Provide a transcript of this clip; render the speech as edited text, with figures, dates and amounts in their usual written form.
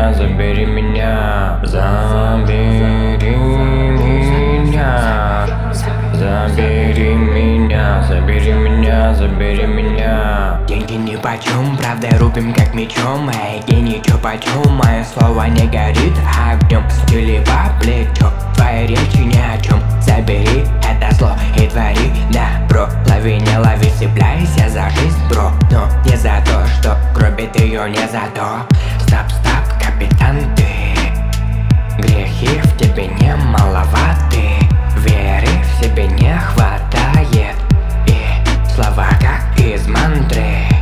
меня, забери меня, забери меня, забери меня, забери меня, забери меня. Деньги нипочем, правда рубим как мечом. Эй, гений, чё почем? Мое слово не горит огнем. Стили по плечу, твои речи ни о чем. Забери это зло и твори добро. Лови, не лови, цепляйся за жизнь, бро. Но не за то, что гробит ее, не за то. Стоп, стоп, капитан, ты. Грехи в тебе не маловаты, веры в себе не хватает, и слова как из мантры.